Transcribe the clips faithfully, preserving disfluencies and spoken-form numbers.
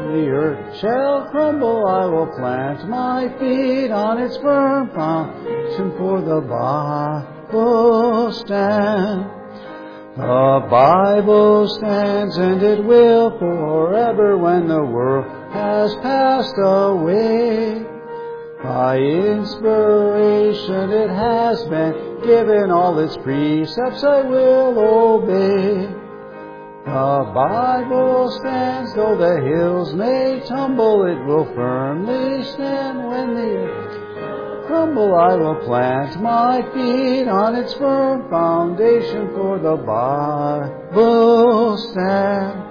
the earth shall crumble, I will plant my feet on its firm foundation, for the Bible stands. The Bible stands, and it will forever when the world has passed away. By inspiration it has been given, all its precepts I will obey. The Bible stands, though the hills may tumble, it will firmly stand when the earth crumble. I will plant my feet on its firm foundation, for the Bible stands.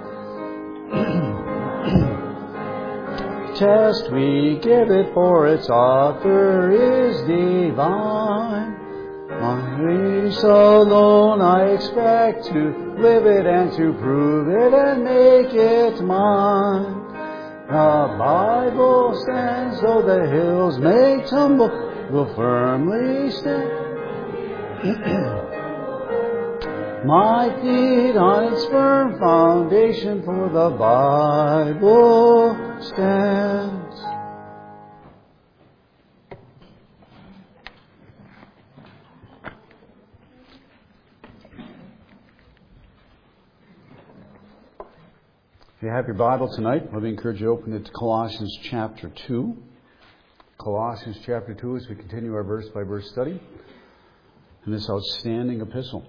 Test we give it, for its author is divine. On grace alone I expect to live it and to prove it and make it mine. The Bible stands, though the hills may tumble, will firmly stand. My feet on its firm foundation, for the Bible stands. If you have your Bible tonight, let me encourage you to open it to Colossians chapter two. Colossians chapter two, as we continue our verse by verse study in this outstanding epistle.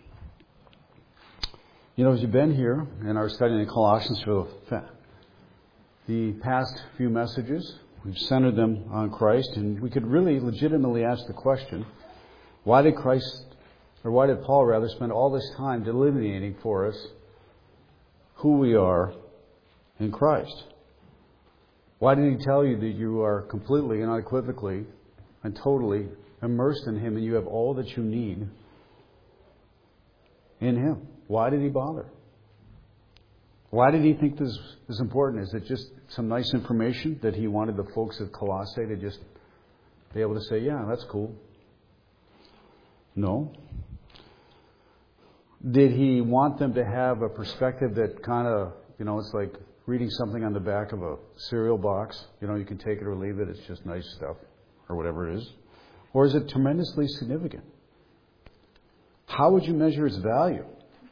You know, as you've been here in our study in Colossians for the past few messages, we've centered them on Christ, and we could really legitimately ask the question, why did Christ, or why did Paul rather, spend all this time delineating for us who we are in Christ? Why did he tell you that you are completely and unequivocally and totally immersed in Him and you have all that you need in Him? Why did he bother? Why did he think this is important? Is it just some nice information that he wanted the folks at Colossae to just be able to say, yeah, that's cool? No. Did he want them to have a perspective that kind of, you know, it's like reading something on the back of a cereal box? You know, you can take it or leave it. It's just nice stuff or whatever it is. Or is it tremendously significant? How would you measure its value?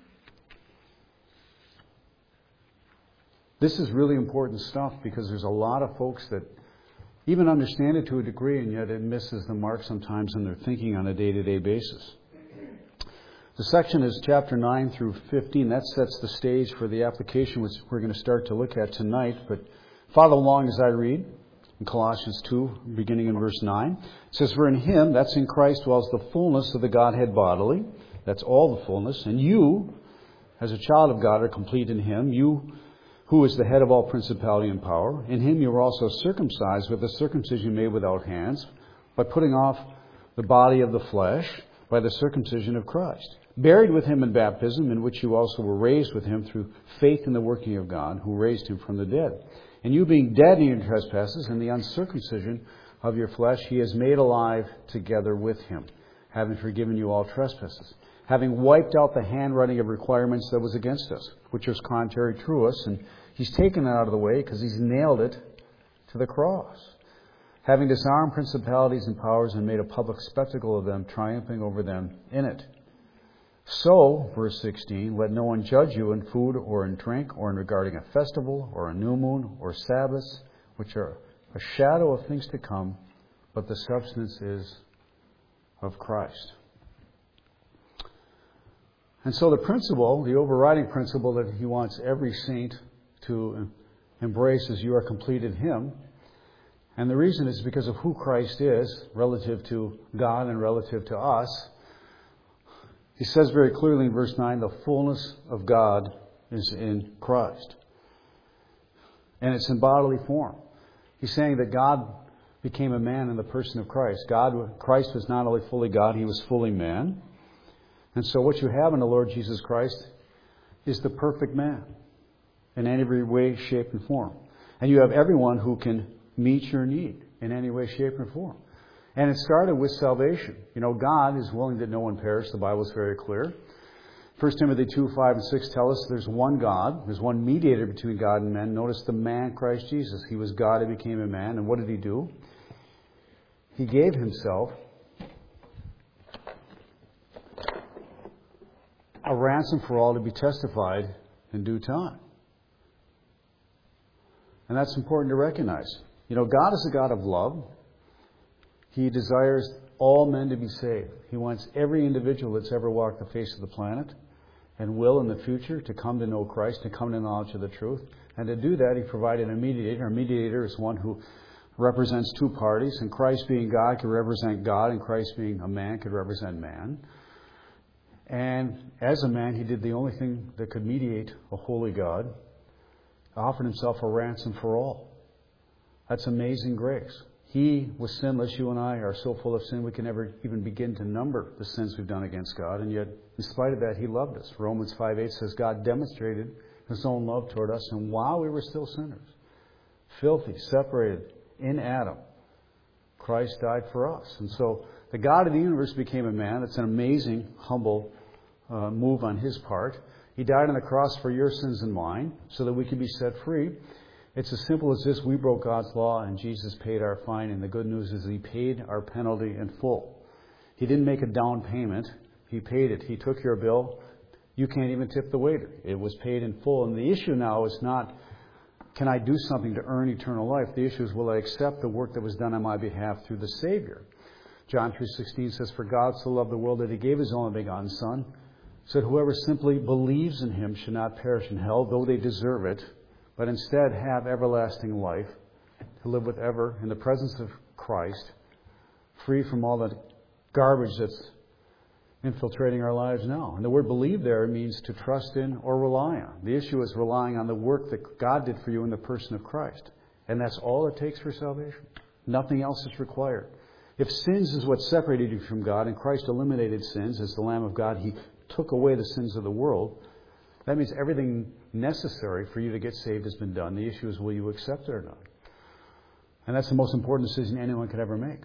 This is really important stuff, because there's a lot of folks that even understand it to a degree, and yet it misses the mark sometimes in their thinking on a day-to-day basis. The section is chapter nine through fifteen. That sets the stage for the application, which we're going to start to look at tonight. But follow along as I read in Colossians two, beginning in verse nine. It says, "For in Him," that's in Christ, "dwells the fullness of the Godhead bodily." That's all the fullness. "And you, as a child of God, are complete in Him. You, who is the head of all principality and power. In Him you were also circumcised with a circumcision made without hands, by putting off the body of the flesh by the circumcision of Christ. Buried with Him in baptism, in which you also were raised with Him through faith in the working of God, who raised Him from the dead. And you, being dead in your trespasses and the uncircumcision of your flesh, He has made alive together with Him, having forgiven you all trespasses, having wiped out the handwriting of requirements that was against us, which was contrary to us, and He's taken it out of the way because He's nailed it to the cross, having disarmed principalities and powers and made a public spectacle of them, triumphing over them in it. So," verse sixteen, "let no one judge you in food or in drink or in regarding a festival or a new moon or Sabbaths, which are a shadow of things to come, but the substance is of Christ." And so the principle, the overriding principle that he wants every saint to embrace is, you are complete in Him. And the reason is because of who Christ is relative to God and relative to us. He says very clearly in verse nine, the fullness of God is in Christ. And it's in bodily form. He's saying that God became a man in the person of Christ. God, Christ was not only fully God, He was fully man. And so what you have in the Lord Jesus Christ is the perfect man in every way, shape, and form. And you have everyone who can meet your need in any way, shape, or form. And it started with salvation. You know, God is willing that no one perish. The Bible is very clear. First Timothy two, five, and six tell us there's one God. There's one mediator between God and men. Notice the man, Christ Jesus. He was God who became a man. And what did he do? He gave himself a ransom for all to be testified in due time. And that's important to recognize. You know, God is a God of love. He desires all men to be saved. He wants every individual that's ever walked the face of the planet and will in the future to come to know Christ, to come to knowledge of the truth. And to do that, He provided a mediator. A mediator is one who represents two parties. And Christ being God could represent God, and Christ being a man could represent man. And as a man, He did the only thing that could mediate a holy God, offered Himself a ransom for all. That's amazing grace. He was sinless. You and I are so full of sin we can never even begin to number the sins we've done against God. And yet, in spite of that, He loved us. Romans five eight says God demonstrated His own love toward us. And while we were still sinners, filthy, separated in Adam, Christ died for us. And so the God of the universe became a man. It's an amazing, humble uh, move on His part. He died on the cross for your sins and mine so that we could be set free. It's as simple as this. We broke God's law and Jesus paid our fine. And the good news is He paid our penalty in full. He didn't make a down payment. He paid it. He took your bill. You can't even tip the waiter. It was paid in full. And the issue now is not, can I do something to earn eternal life? The issue is, will I accept the work that was done on my behalf through the Savior? John three sixteen says, for God so loved the world that He gave His only begotten Son, so that whoever simply believes in Him should not perish in hell, though they deserve it, but instead have everlasting life, to live with ever in the presence of Christ, free from all the garbage that's infiltrating our lives now. And the word believe there means to trust in or rely on. The issue is relying on the work that God did for you in the person of Christ. And that's all it takes for salvation. Nothing else is required. If sins is what separated you from God, and Christ eliminated sins as the Lamb of God, He took away the sins of the world, that means everything necessary for you to get saved has been done. The issue is, will you accept it or not? And that's the most important decision anyone could ever make.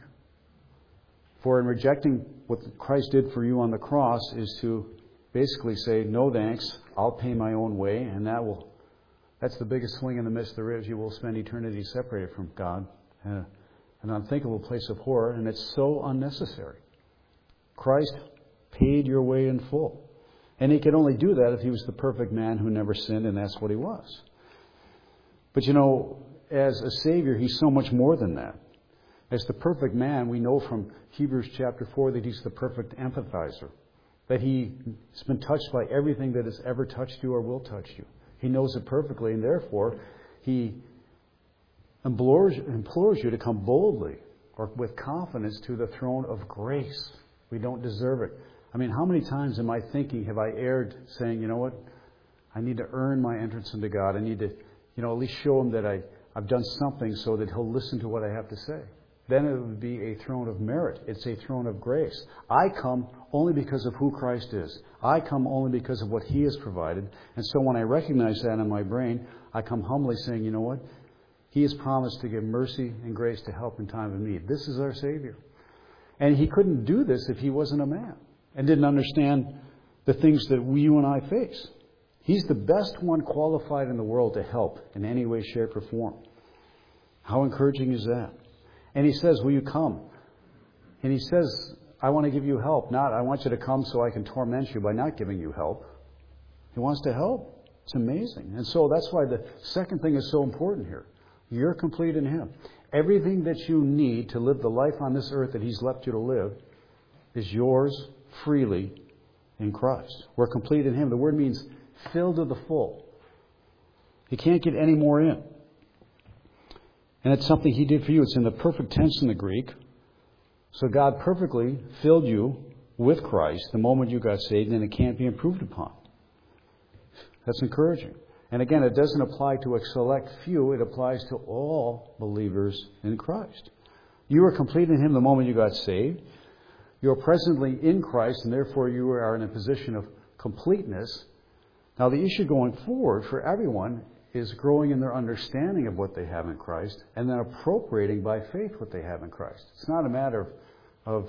For in rejecting what Christ did for you on the cross is to basically say, no thanks, I'll pay my own way, and that will, that's the biggest swing and a miss there is. You will spend eternity separated from God, uh, an unthinkable place of horror, and it's so unnecessary. Christ paid your way in full. And He could only do that if He was the perfect man who never sinned, and that's what He was. But you know, as a Savior, He's so much more than that. As the perfect man, we know from Hebrews chapter four that He's the perfect empathizer. That He's been touched by everything that has ever touched you or will touch you. He knows it perfectly, and therefore He implores, implores you to come boldly or with confidence to the throne of grace. We don't deserve it. I mean, how many times in my thinking have I erred saying, you know what, I need to earn my entrance into God. I need to, you know, at least show Him that I, I've done something so that He'll listen to what I have to say. Then it would be a throne of merit. It's a throne of grace. I come only because of who Christ is. I come only because of what He has provided. And so when I recognize that in my brain, I come humbly saying, you know what, He has promised to give mercy and grace to help in time of need. This is our Savior. And He couldn't do this if He wasn't a man and didn't understand the things that we, you and I face. He's the best one qualified in the world to help in any way, shape, or form. How encouraging is that? And He says, will you come? And He says, I want to give you help. Not, I want you to come so I can torment you by not giving you help. He wants to help. It's amazing. And so that's why the second thing is so important here. You're complete in Him. Everything that you need to live the life on this earth that He's left you to live is yours freely in Christ. We're complete in Him. The word means filled to the full. You can't get any more in. And it's something He did for you. It's in the perfect tense in the Greek. So God perfectly filled you with Christ the moment you got saved, and it can't be improved upon. That's encouraging. And again, it doesn't apply to a select few. It applies to all believers in Christ. You are complete in Him the moment you got saved. You are presently in Christ, and therefore you are in a position of completeness. Now, the issue going forward for everyone is growing in their understanding of what they have in Christ and then appropriating by faith what they have in Christ. It's not a matter of, of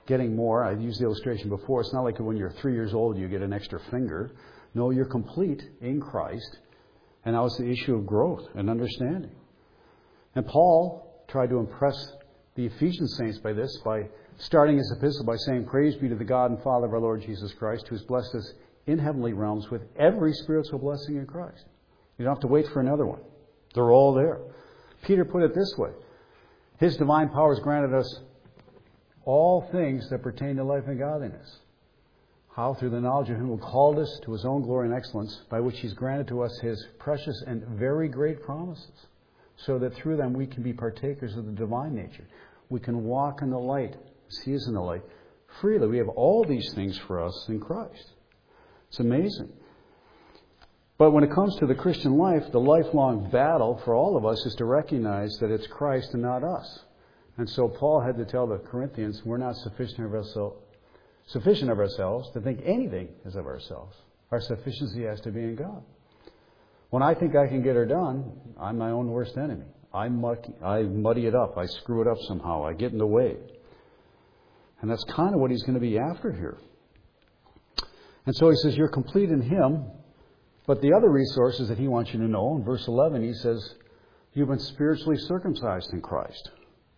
getting more. I used the illustration before. It's not like when you're three years old you get an extra finger. No, you're complete in Christ. And now it's the issue of growth and understanding. And Paul tried to impress the Ephesian saints by this, by starting his epistle by saying, "Praise be to the God and Father of our Lord Jesus Christ, who has blessed us in heavenly realms with every spiritual blessing in Christ." You don't have to wait for another one. They're all there. Peter put it this way: His divine power has granted us all things that pertain to life and godliness. How? Through the knowledge of Him who called us to His own glory and excellence, by which He's granted to us His precious and very great promises, so that through them we can be partakers of the divine nature. We can walk in the light, as He is in the light, freely. We have all these things for us in Christ. It's amazing. But when it comes to the Christian life, the lifelong battle for all of us is to recognize that it's Christ and not us. And so Paul had to tell the Corinthians, we're not sufficient of ourselves, sufficient of ourselves to think anything is of ourselves. Our sufficiency has to be in God. When I think I can get her done, I'm my own worst enemy. I mucky, I muddy it up. I screw it up somehow. I get in the way. And that's kind of what he's going to be after here. And so he says, you're complete in Him. But the other resources that he wants you to know, in verse eleven, he says, you've been spiritually circumcised in Christ.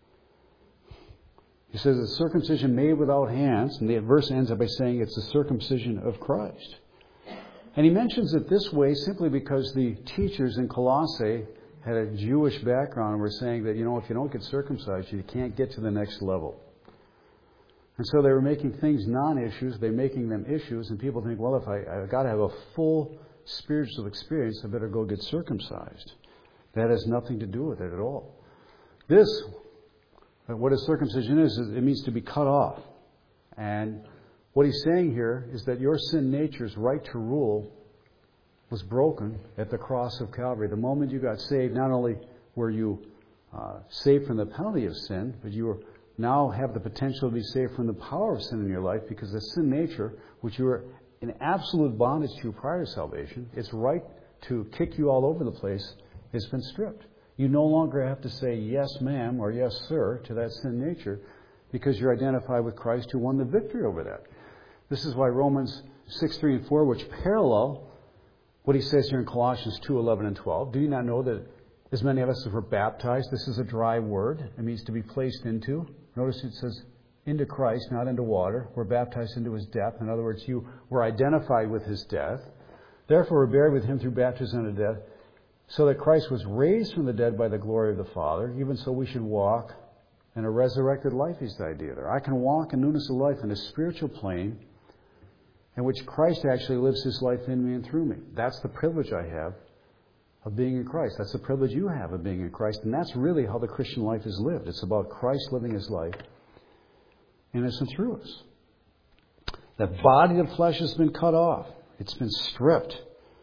He says it's circumcision made without hands, and the verse ends up by saying it's the circumcision of Christ. And he mentions it this way simply because the teachers in Colossae had a Jewish background and were saying that, you know, if you don't get circumcised, you can't get to the next level. And so they were making things non-issues, they're making them issues, and people think, well, if I, I've got to have a full spiritual experience, I better go get circumcised. That has nothing to do with it at all. This, what a circumcision is, is it means to be cut off. And what he's saying here is that your sin nature's right to rule was broken at the cross of Calvary. The moment you got saved, not only were you uh, saved from the penalty of sin, but you were now have the potential to be saved from the power of sin in your life, because the sin nature, which you were in absolute bondage to prior to salvation, its right to kick you all over the place, has been stripped. You no longer have to say yes, ma'am, or yes, sir, to that sin nature, because you're identified with Christ who won the victory over that. This is why Romans six, three, and four, which parallel what he says here in Colossians two, eleven, and twelve. Do you not know that as many of us as were baptized, this is a dry word. It means to be placed into. Notice it says into Christ, not into water. We're baptized into His death. In other words, you were identified with His death. Therefore, we're buried with Him through baptism into death, so that Christ was raised from the dead by the glory of the Father. Even so, we should walk in a resurrected life is the idea there. I can walk in newness of life in a spiritual plane in which Christ actually lives His life in me and through me. That's the privilege I have of being in Christ. That's the privilege you have of being in Christ. And that's really how the Christian life is lived. It's about Christ living His life in us and through us. The body of the flesh has been cut off. It's been stripped.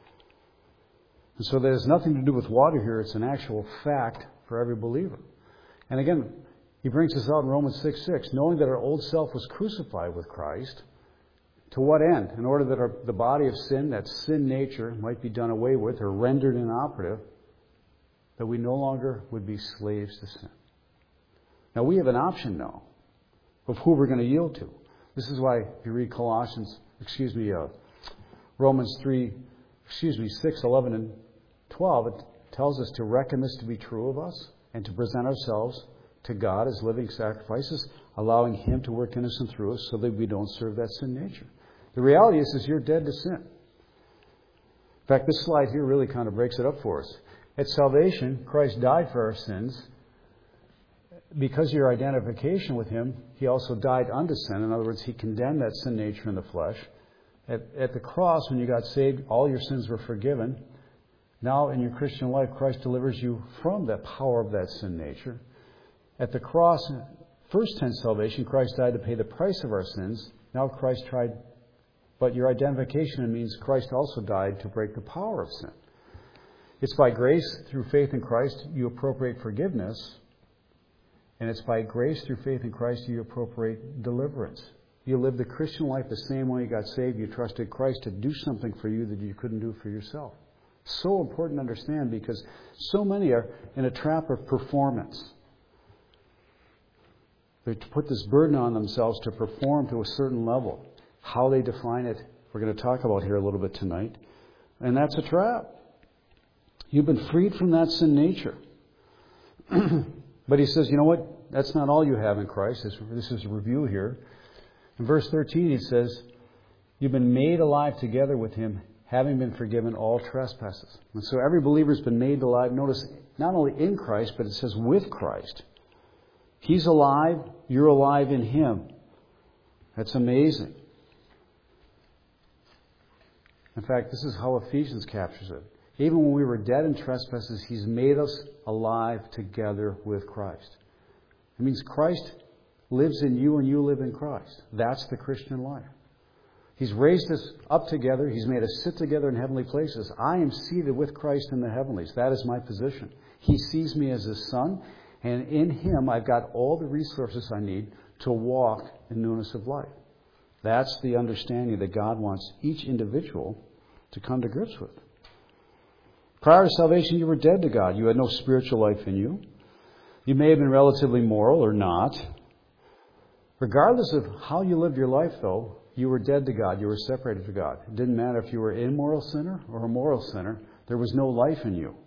And so there's nothing to do with water here. It's an actual fact for every believer. And again, he brings this out in Romans six six, knowing that our old self was crucified with Christ. To what end? In order that our, the body of sin, that sin nature, might be done away with or rendered inoperative, that we no longer would be slaves to sin. Now, we have an option now of who we're going to yield to. This is why if you read Colossians, excuse me, uh, Romans three, excuse me, six, eleven, and twelve, it tells us to reckon this to be true of us and to present ourselves to God as living sacrifices, allowing Him to work in us and through us so that we don't serve that sin nature. The reality is, is you're dead to sin. In fact, this slide here really kind of breaks it up for us. At salvation, Christ died for our sins. Because of your identification with Him, He also died unto sin. In other words, He condemned that sin nature in the flesh. At, at the cross, when you got saved, all your sins were forgiven. Now, in your Christian life, Christ delivers you from the power of that sin nature. At the cross, first tense salvation, Christ died to pay the price of our sins. Now Christ tried, but your identification means Christ also died to break the power of sin. It's by grace through faith in Christ you appropriate forgiveness. And it's by grace through faith in Christ you appropriate deliverance. You live the Christian life the same way you got saved. You trusted Christ to do something for you that you couldn't do for yourself. So important to understand, because so many are in a trap of performance. They put this burden on themselves to perform to a certain level. How they define it, we're going to talk about here a little bit tonight. And that's a trap. You've been freed from that sin nature. But he says, you know what? That's not all you have in Christ. This, this is a review here. In verse thirteen, he says, you've been made alive together with him, having been forgiven all trespasses. And so every believer's been made alive. Notice, not only in Christ, but it says with Christ. He's alive. You're alive in him. That's amazing. In fact, this is how Ephesians captures it. Even when we were dead in trespasses, he's made us alive together with Christ. It means Christ lives in you and you live in Christ. That's the Christian life. He's raised us up together. He's made us sit together in heavenly places. I am seated with Christ in the heavenlies. That is my position. He sees me as his son, and in him I've got all the resources I need to walk in newness of life. That's the understanding that God wants each individual to come to grips with. Prior to salvation, you were dead to God. You had no spiritual life in you. You may have been relatively moral or not. Regardless of how you lived your life, though, you were dead to God. You were separated from God. It didn't matter if you were an immoral sinner or a moral sinner. There was no life in you.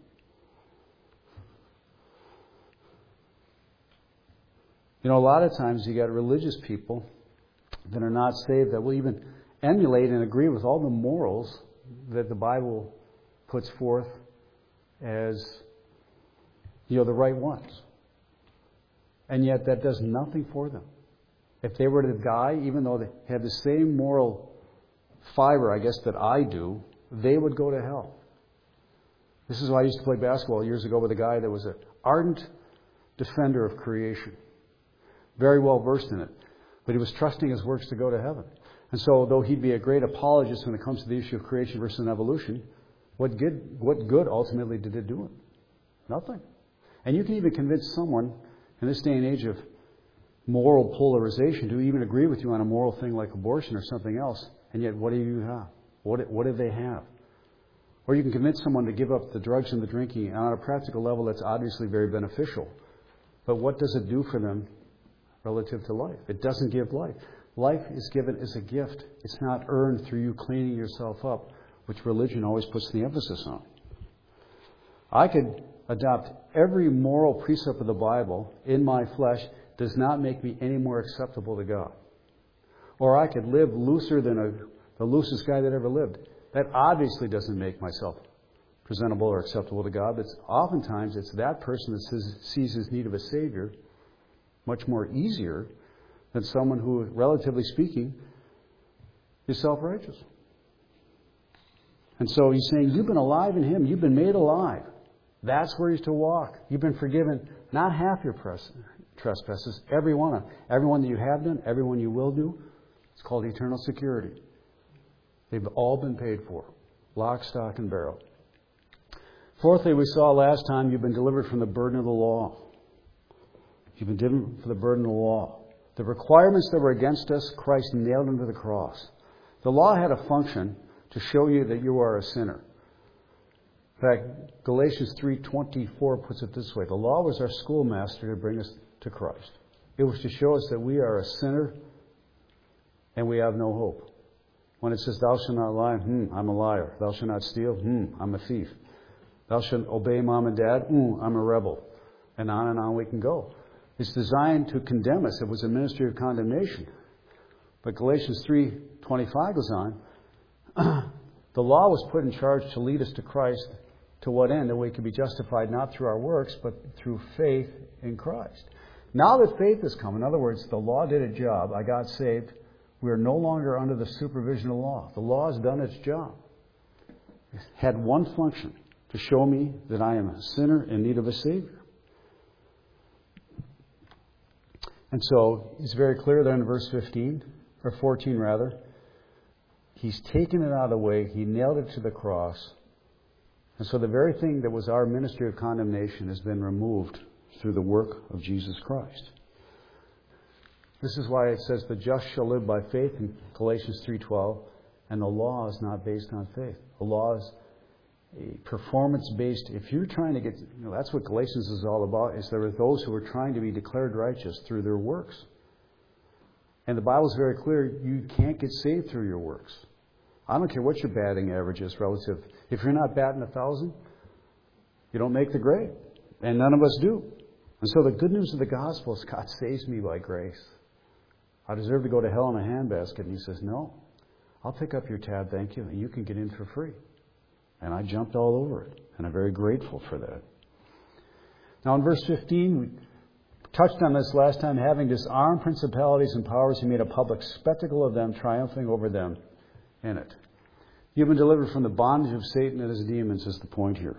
You know, a lot of times you got religious people that are not saved that will even emulate and agree with all the morals that the Bible puts forth as, you know, the right ones. And yet that does nothing for them. If they were to die, even though they had the same moral fiber, I guess, that I do, they would go to hell. This is why I used to play basketball years ago with a guy that was an ardent defender of creation. Very well versed in it. But he was trusting his works to go to heaven. And so, though he'd be a great apologist when it comes to the issue of creation versus evolution, what good, what good ultimately did it do him? Nothing. And you can even convince someone in this day and age of moral polarization to even agree with you on a moral thing like abortion or something else, and yet what do you have? What, what do they have? Or you can convince someone to give up the drugs and the drinking, and on a practical level that's obviously very beneficial. But what does it do for them relative to life? It doesn't give life. Life is given as a gift. It's not earned through you cleaning yourself up, which religion always puts the emphasis on. I could adopt every moral precept of the Bible in my flesh. Does not make me any more acceptable to God. Or I could live looser than a, the loosest guy that ever lived. That obviously doesn't make myself presentable or acceptable to God. But oftentimes it's that person that says, sees his need of a Savior much more easier than someone who, relatively speaking, is self-righteous. And so he's saying, you've been alive in him. You've been made alive. That's where he's to walk. You've been forgiven not half your trespasses, every one of them. Every one that you have done, every one you will do. It's called eternal security. They've all been paid for. Lock, stock, and barrel. Fourthly, we saw last time you've been delivered from the burden of the law. You've been delivered from the burden of the law. The requirements that were against us, Christ nailed them to the cross. The law had a function to show you that you are a sinner. In fact, Galatians three twenty-four puts it this way. The law was our schoolmaster to bring us to Christ. It was to show us that we are a sinner and we have no hope. When it says, thou shalt not lie, hmm, I'm a liar. Thou shalt not steal, hmm, I'm a thief. Thou shalt obey mom and dad, hmm, I'm a rebel. And on and on we can go. It's designed to condemn us. It was a ministry of condemnation. But Galatians three twenty-five goes on. The law was put in charge to lead us to Christ. To what end? That we could be justified not through our works, but through faith in Christ. Now that faith has come, in other words, the law did a job. I got saved. We are no longer under the supervision of law. The law has done its job. It had one function, to show me that I am a sinner in need of a Savior. And so, it's very clear there in verse fifteen, or fourteen rather. He's taken it out of the way. He nailed it to the cross. And so the very thing that was our ministry of condemnation has been removed through the work of Jesus Christ. This is why it says the just shall live by faith in Galatians three twelve, and the law is not based on faith. The law is a performance-based, if you're trying to get, you know, that's what Galatians is all about, is there are those who are trying to be declared righteous through their works. And the Bible is very clear, you can't get saved through your works. I don't care what your batting average is relative. If you're not batting a thousand, you don't make the grade. And none of us do. And so the good news of the gospel is God saves me by grace. I deserve to go to hell in a handbasket. And he says, no, I'll pick up your tab, thank you, and you can get in for free. And I jumped all over it. And I'm very grateful for that. Now in verse fifteen, we touched on this last time. Having disarmed principalities and powers, he made a public spectacle of them, triumphing over them in it. You've been delivered from the bondage of Satan and his demons is the point here.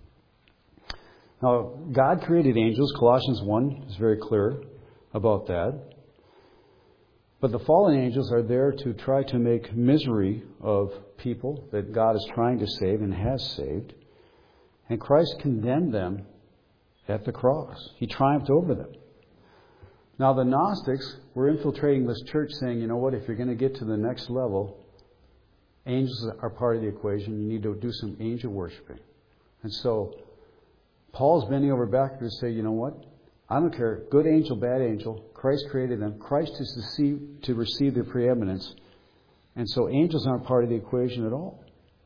Now, God created angels. Colossians one is very clear about that. But the fallen angels are there to try to make misery of people that God is trying to save and has saved. And Christ condemned them at the cross. He triumphed over them. Now, the Gnostics were infiltrating this church saying, you know what, if you're going to get to the next level, angels are part of the equation. You need to do some angel worshiping. And so Paul's bending over back to say, you know what? I don't care. Good angel, bad angel. Christ created them. Christ is to, see, to receive the preeminence. And so angels aren't part of the equation at all.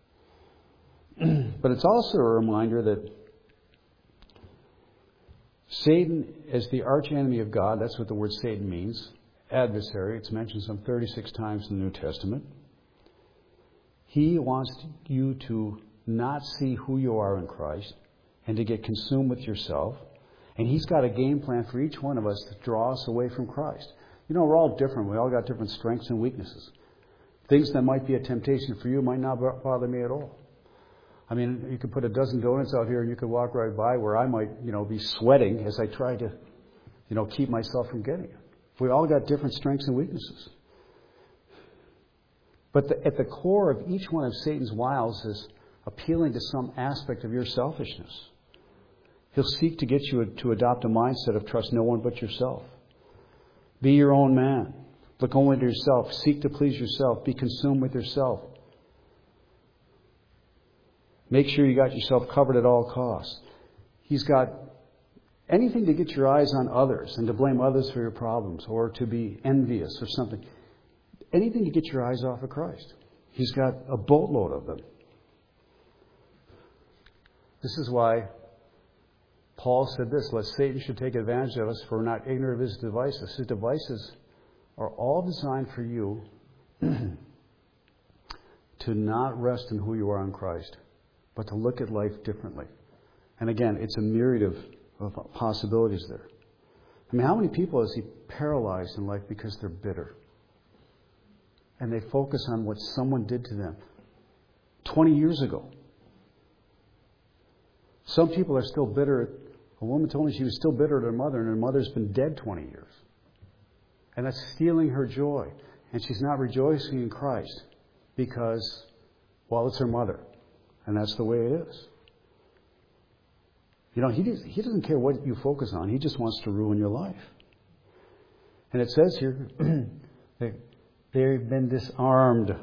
But it's also a reminder that Satan is the archenemy of God. That's what the word Satan means. Adversary. It's mentioned some thirty-six times in the New Testament. He wants you to not see who you are in Christ and to get consumed with yourself. And he's got a game plan for each one of us to draw us away from Christ. You know, we're all different. We all got different strengths and weaknesses. Things that might be a temptation for you might not bother me at all. I mean, you could put a dozen donuts out here and you could walk right by where I might, you know, be sweating as I try to, you know, keep myself from getting it. We all got different strengths and weaknesses. But the, at the core of each one of Satan's wiles is appealing to some aspect of your selfishness. He'll seek to get you to adopt a mindset of trust no one but yourself. Be your own man. Look only to yourself. Seek to please yourself. Be consumed with yourself. Make sure you got yourself covered at all costs. He's got anything to get your eyes on others and to blame others for your problems or to be envious or something. Anything to get your eyes off of Christ. He's got a boatload of them. This is why Paul said this, lest Satan should take advantage of us, for we're not ignorant of his devices. His devices are all designed for you to not rest in who you are in Christ, but to look at life differently. And again, it's a myriad of, of possibilities there. I mean, how many people has he paralyzed in life because they're bitter? And they focus on what someone did to them twenty years ago. Some people are still bitter. A woman told me she was still bitter at her mother, and her mother's been dead twenty years. And that's stealing her joy. And she's not rejoicing in Christ because, well, it's her mother. And that's the way it is. You know, he, does, he doesn't care what you focus on. He just wants to ruin your life. And it says here, they, they've been disarmed.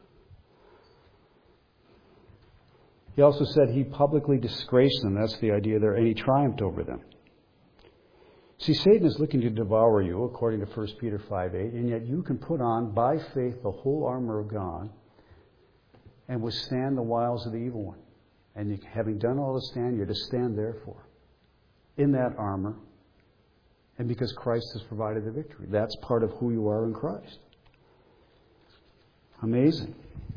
He also said he publicly disgraced them. That's the idea there. And he triumphed over them. See, Satan is looking to devour you, according to First Peter five eight. And yet you can put on, by faith, the whole armor of God and withstand the wiles of the evil one. And you, having done all to stand, you're to stand therefore in that armor. And because Christ has provided the victory. That's part of who you are in Christ. Amazing.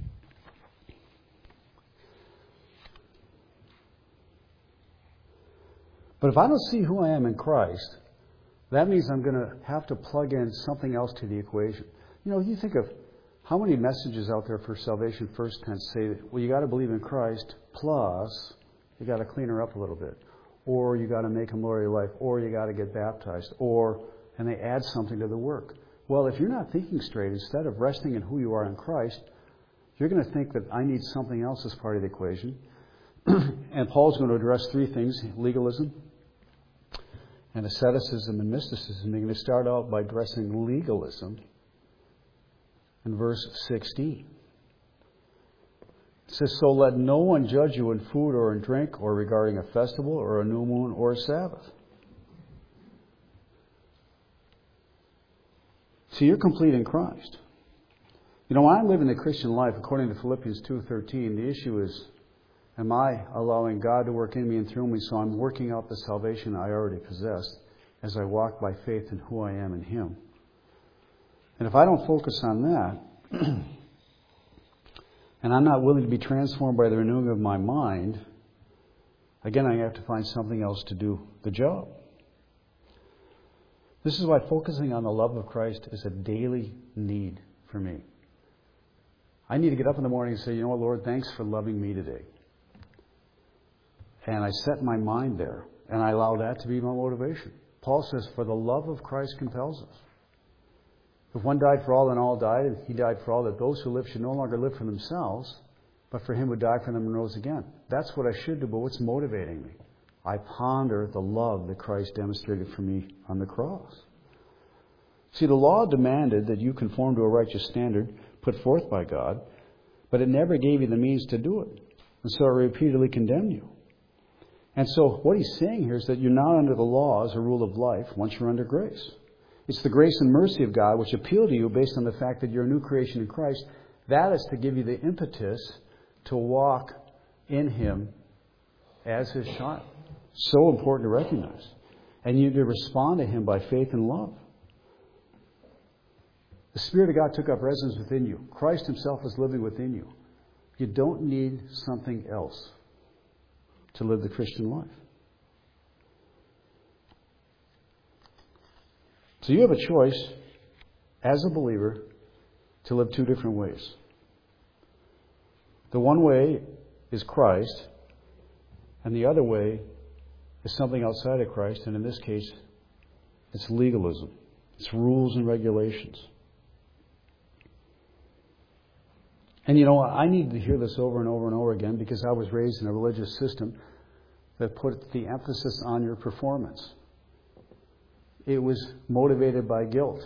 But if I don't see who I am in Christ, that means I'm going to have to plug in something else to the equation. You know, you think of how many messages out there for Salvation First Tense say, well, you got to believe in Christ, plus you got to clean her up a little bit, or you got to make him Lord of your life, or you got to get baptized, or, and they add something to the work. Well, if you're not thinking straight, instead of resting in who you are in Christ, you're going to think that I need something else as part of the equation. And Paul's going to address three things: legalism, and asceticism, and mysticism. They're going to start out by addressing legalism in verse sixteen. It says, so let no one judge you in food or in drink or regarding a festival or a new moon or a Sabbath. So you're complete in Christ. You know, when I'm living the Christian life, according to Philippians two thirteen, the issue is, am I allowing God to work in me and through me so I'm working out the salvation I already possess as I walk by faith in who I am in Him? And if I don't focus on that, and I'm not willing to be transformed by the renewing of my mind, again, I have to find something else to do the job. This is why focusing on the love of Christ is a daily need for me. I need to get up in the morning and say, you know what, Lord, thanks for loving me today. And I set my mind there, and I allow that to be my motivation. Paul says, for the love of Christ compels us. If one died for all, then all died, and He died for all, that those who live should no longer live for themselves, but for Him who died for them and rose again. That's what I should do, but what's motivating me? I ponder the love that Christ demonstrated for me on the cross. See, the law demanded that you conform to a righteous standard put forth by God, but it never gave you the means to do it. And so it repeatedly condemned you. And so what he's saying here is that you're not under the law as a rule of life once you're under grace. It's the grace and mercy of God which appeal to you based on the fact that you're a new creation in Christ. That is to give you the impetus to walk in Him as His child. So important to recognize. And you to respond to Him by faith and love. The Spirit of God took up residence within you. Christ Himself is living within you. You don't need something else to live the Christian life. So you have a choice as a believer to live two different ways. The one way is Christ, and the other way is something outside of Christ, and in this case, it's legalism. It's rules and regulations. And you know, I need to hear this over and over and over again because I was raised in a religious system that put the emphasis on your performance. It was motivated by guilt.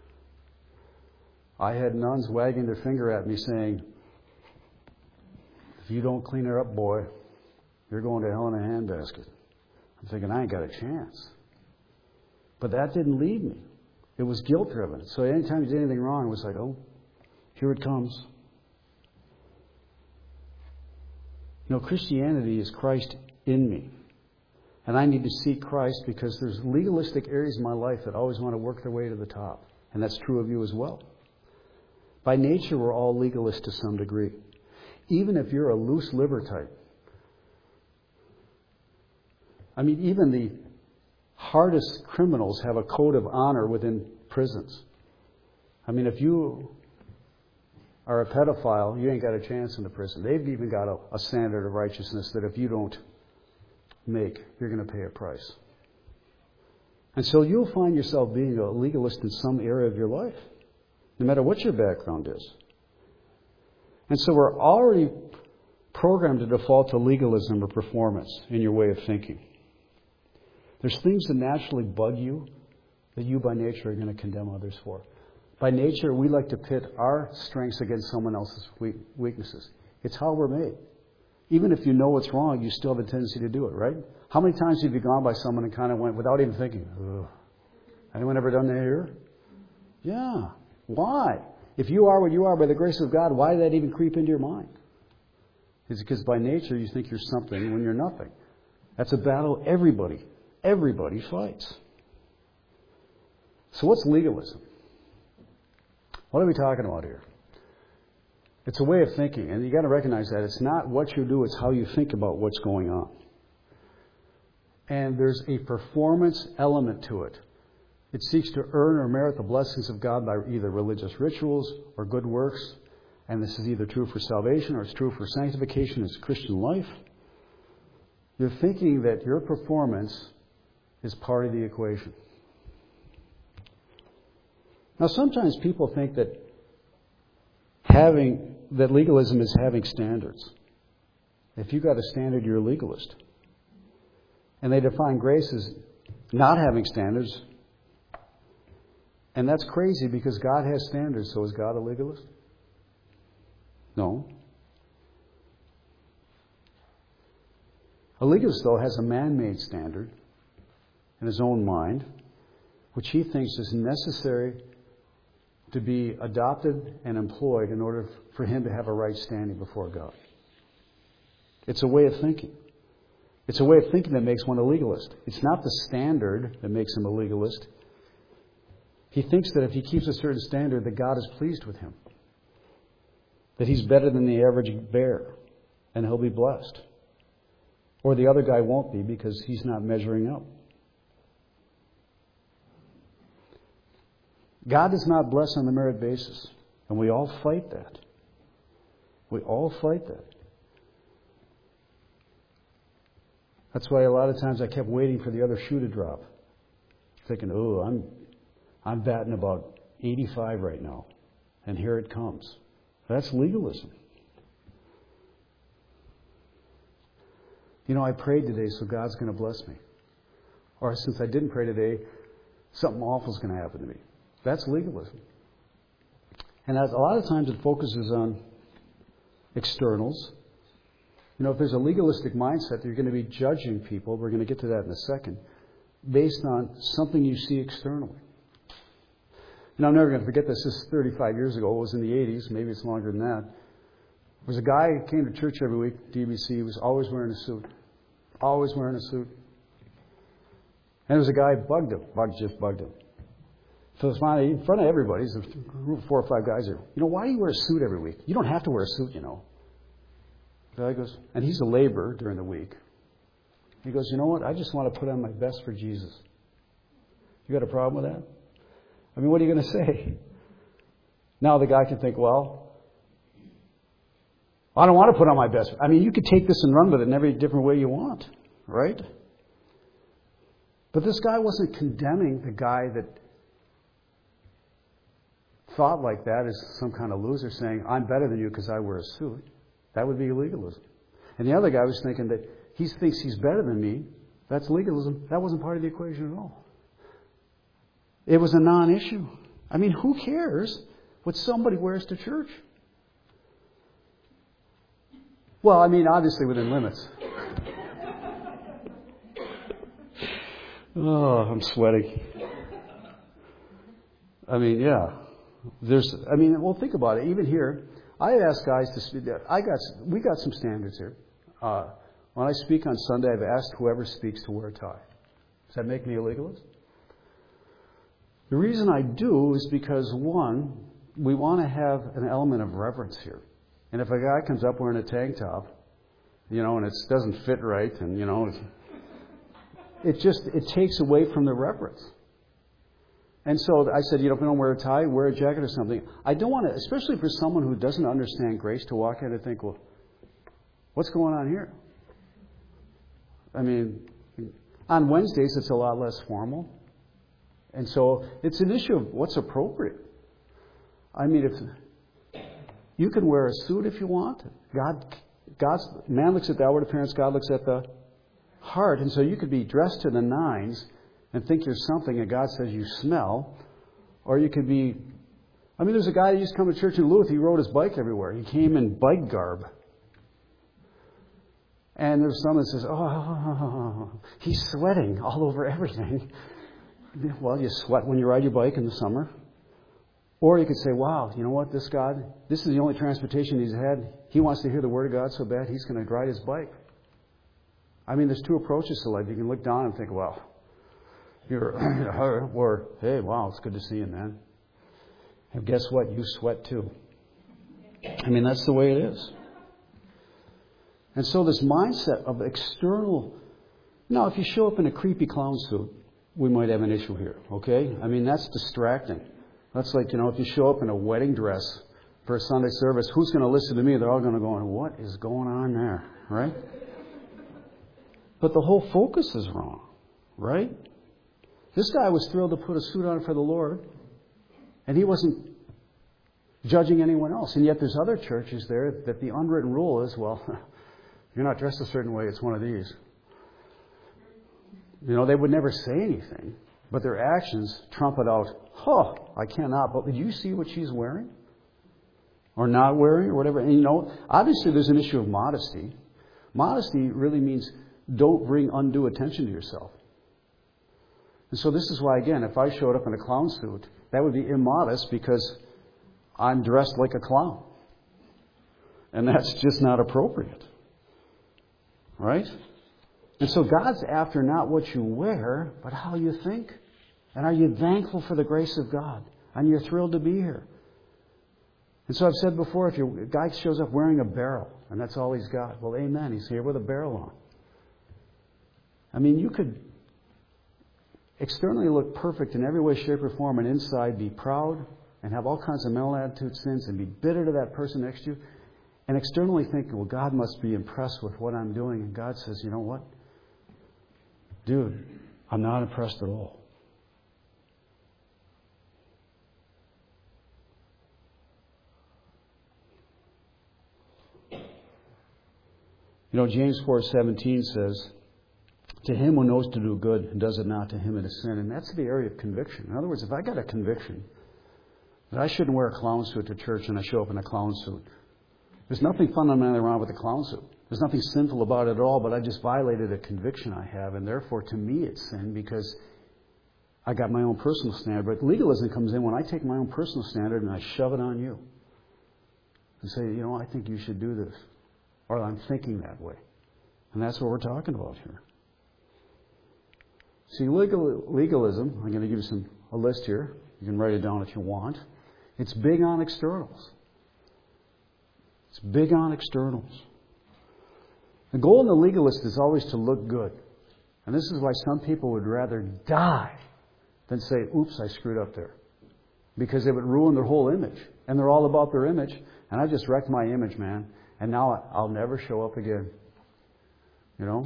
I had nuns wagging their finger at me saying, if you don't clean her up, boy, you're going to hell in a handbasket. I'm thinking, I ain't got a chance. But that didn't lead me. It was guilt-driven. So anytime you did anything wrong, it was like, oh, here it comes. You know, Christianity is Christ in me. And I need to seek Christ because there's legalistic areas in my life that always want to work their way to the top. And that's true of you as well. By nature, we're all legalists to some degree. Even if you're a loose liver type. I mean, even the hardest criminals have a code of honor within prisons. I mean, if you are a pedophile, you ain't got a chance in the prison. They've even got a, a standard of righteousness that if you don't make, you're going to pay a price. And so you'll find yourself being a legalist in some area of your life, no matter what your background is. And so we're already programmed to default to legalism or performance in your way of thinking. There's things that naturally bug you that you by nature are going to condemn others for. By nature, we like to pit our strengths against someone else's weaknesses. It's how we're made. Even if you know what's wrong, you still have a tendency to do it, right? How many times have you gone by someone and kind of went without even thinking, ugh. Anyone ever done that here? Yeah. Why? If you are what you are by the grace of God, why did that even creep into your mind? It's because by nature you think you're something when you're nothing. That's a battle everybody, everybody fights. So what's legalism? What are we talking about here? It's a way of thinking, and you got to recognize that it's not what you do, it's how you think about what's going on. And there's a performance element to it. It seeks to earn or merit the blessings of God by either religious rituals or good works. And this is either true for salvation or it's true for sanctification as Christian life. You're thinking that your performance is part of the equation. Now, sometimes people think that having that legalism is having standards. If you've got a standard, you're a legalist. And they define grace as not having standards. And that's crazy because God has standards, so is God a legalist? No. A legalist, though, has a man-made standard in his own mind, which he thinks is necessary to be adopted and employed in order for him to have a right standing before God. It's a way of thinking. It's a way of thinking that makes one a legalist. It's not the standard that makes him a legalist. He thinks that if he keeps a certain standard, that God is pleased with him. That he's better than the average bear, and he'll be blessed. Or the other guy won't be because he's not measuring up. God does not bless on the merit basis. And we all fight that. We all fight that. That's why a lot of times I kept waiting for the other shoe to drop. Thinking, oh, I'm I'm batting about eighty-five right now. And here it comes. That's legalism. You know, I prayed today, so God's going to bless me. Or since I didn't pray today, something awful is going to happen to me. That's legalism. And as a lot of times it focuses on externals. You know, if there's a legalistic mindset, you're going to be judging people, we're going to get to that in a second, based on something you see externally. And I'm never going to forget this. This is thirty-five years ago. It was in the eighties. Maybe it's longer than that. There was a guy who came to church every week, D B C. He was always wearing a suit. Always wearing a suit. And there was a guy who bugged him. Bugged, just bugged him. So it's finally, in front of everybody, there's a group of four or five guys there. You know, why do you wear a suit every week? You don't have to wear a suit, you know. The guy goes, and he's a laborer during the week. He goes, you know what? I just want to put on my best for Jesus. You got a problem with that? I mean, what are you going to say? Now the guy can think, well, I don't want to put on my best. I mean, you could take this and run with it in every different way you want, right? But this guy wasn't condemning the guy that thought like that as some kind of loser, saying, I'm better than you because I wear a suit. That would be legalism. And the other guy was thinking that he thinks he's better than me. That's legalism. That wasn't part of the equation at all. It was a non-issue. I mean, who cares what somebody wears to church? Well, I mean, obviously within limits. Oh, I'm sweating. I mean, yeah. There's, I mean, well, think about it. Even here, I had asked guys to speak. I got, we got some standards here. Uh, when I speak on Sunday, I've asked whoever speaks to wear a tie. Does that make me a legalist? The reason I do is because, one, we want to have an element of reverence here. And if a guy comes up wearing a tank top, you know, and it doesn't fit right, and, you know, it just, it takes away from the reverence. And so I said, you know, if you don't wear a tie, wear a jacket or something. I don't want to, especially for someone who doesn't understand grace, to walk in and think, well, what's going on here? I mean, on Wednesdays it's a lot less formal. And so it's an issue of what's appropriate. I mean, if you can wear a suit if you want. God, God's man looks at the outward appearance, God looks at the heart. And so you could be dressed to the nines and think you're something, and God says you smell. Or you could be, I mean, there's a guy who used to come to church in Duluth. He rode his bike everywhere. He came in bike garb. And there's someone that says, oh, he's sweating all over everything. Well, you sweat when you ride your bike in the summer. Or you could say, wow, you know what, this God, this is the only transportation he's had. He wants to hear the Word of God so bad, he's going to ride his bike. I mean, there's two approaches to life. You can look down and think, well, you're, or, hey, wow, it's good to see you, man. And guess what? You sweat too. I mean, that's the way it is. And so this mindset of external, now if you show up in a creepy clown suit, we might have an issue here, okay? I mean, that's distracting. That's like, you know, if you show up in a wedding dress for a Sunday service, who's going to listen to me? They're all going to go, what is going on there, right? But the whole focus is wrong, right? This guy was thrilled to put a suit on for the Lord, and he wasn't judging anyone else. And yet there's other churches there that the unwritten rule is, well, you're not dressed a certain way, it's one of these. You know, they would never say anything, but their actions trump it out. Oh, I cannot, but did you see what she's wearing? Or not wearing, or whatever. And you know, obviously there's an issue of modesty. Modesty really means don't bring undue attention to yourself. And so this is why, again, if I showed up in a clown suit, that would be immodest because I'm dressed like a clown. And that's just not appropriate. Right? And so God's after not what you wear, but how you think. And are you thankful for the grace of God? And you're thrilled to be here. And so I've said before, if your guy shows up wearing a barrel, and that's all he's got, well, amen, he's here with a barrel on. I mean, you could externally look perfect in every way, shape, or form, and inside be proud and have all kinds of mental attitude sins and be bitter to that person next to you, and externally think, well, God must be impressed with what I'm doing. And God says, you know what? Dude, I'm not impressed at all. You know, James four seventeen says, to him who knows to do good and does it not, to him it is sin. And that's the area of conviction. In other words, if I got a conviction that I shouldn't wear a clown suit to church and I show up in a clown suit, there's nothing fundamentally wrong with the clown suit. There's nothing sinful about it at all, but I just violated a conviction I have, and therefore to me it's sin because I got my own personal standard. But legalism comes in when I take my own personal standard and I shove it on you and say, you know, I think you should do this. Or I'm thinking that way. And that's what we're talking about here. See, legal, legalism, I'm going to give you some a list here. You can write it down if you want. It's big on externals. It's big on externals. The goal in the legalist is always to look good. And this is why some people would rather die than say, oops, I screwed up there. Because it would ruin their whole image. And they're all about their image. And I just wrecked my image, man. And now I'll never show up again. You know?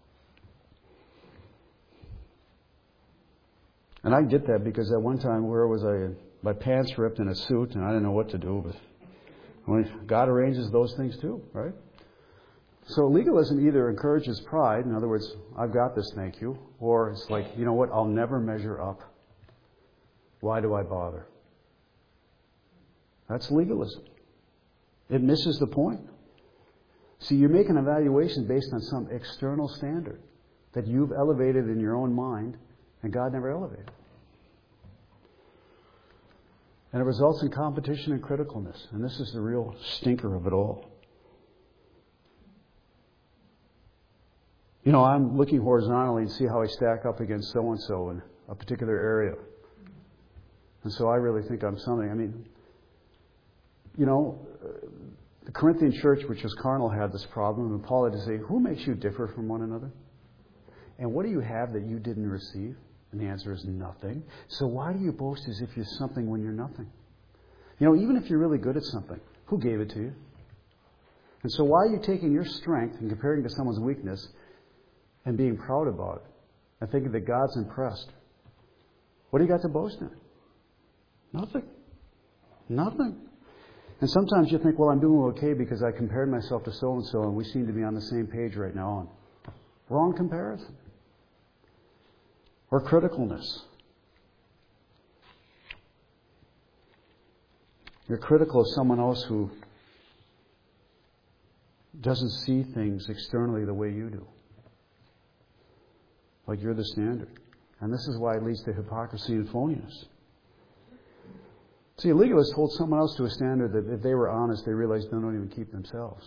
And I get that because at one time, where was I? My pants ripped in a suit and I didn't know what to do. But when God arranges those things too, right? So legalism either encourages pride, in other words, I've got this, thank you, or it's like, you know what, I'll never measure up. Why do I bother? That's legalism. It misses the point. See, you're making an evaluation based on some external standard that you've elevated in your own mind, and God never elevated. And it results in competition and criticalness. And this is the real stinker of it all. You know, I'm looking horizontally and see how I stack up against so-and-so in a particular area. And so I really think I'm something. I mean, you know, the Corinthian church, which was carnal, had this problem. And Paul had to say, who makes you differ from one another? And what do you have that you didn't receive? And the answer is nothing. So why do you boast as if you're something when you're nothing? You know, even if you're really good at something, who gave it to you? And so why are you taking your strength and comparing to someone's weakness and being proud about it and thinking that God's impressed? What do you got to boast in? Nothing. Nothing. And sometimes you think, well, I'm doing okay because I compared myself to so-and-so and we seem to be on the same page right now on. Wrong comparison. Or criticalness. You're critical of someone else who doesn't see things externally the way you do. Like you're the standard. And this is why it leads to hypocrisy and phoniness. See, a legalist holds someone else to a standard that if they were honest, they realize they don't even keep themselves.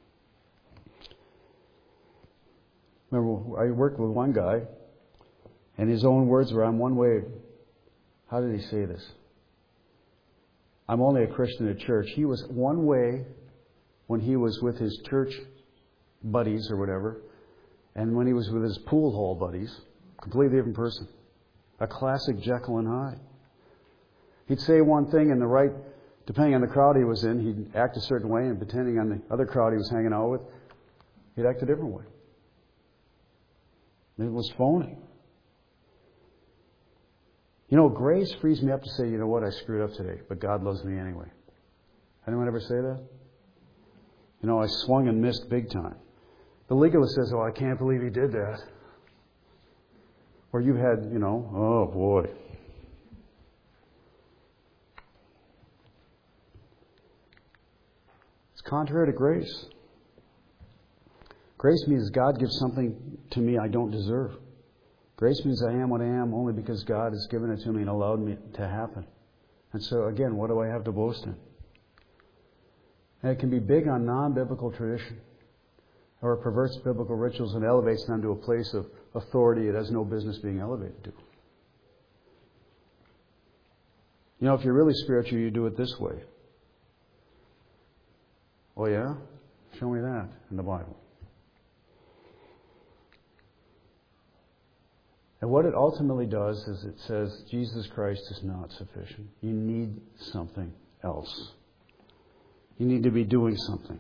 Remember, I worked with one guy, and his own words were, I'm one way. How did he say this? I'm only a Christian at church. He was one way when he was with his church buddies or whatever, and when he was with his pool hall buddies, completely different person. A classic Jekyll and Hyde. He'd say one thing in the right, depending on the crowd he was in, he'd act a certain way, and depending on the other crowd he was hanging out with, he'd act a different way. It was phony. You know, grace frees me up to say, you know what, I screwed up today, but God loves me anyway. Anyone ever say that? You know, I swung and missed big time. The legalist says, oh, I can't believe he did that. Or you've had, you know, oh boy. It's contrary to grace. Grace means God gives something to me I don't deserve. Grace means I am what I am only because God has given it to me and allowed me to happen. And so, again, what do I have to boast in? And it can be big on non-biblical tradition, or it perverts biblical rituals and elevates them to a place of authority it has no business being elevated to. You know, if you're really spiritual, you do it this way. Oh, yeah? Show me that in the Bible. And what it ultimately does is it says Jesus Christ is not sufficient. You need something else. You need to be doing something.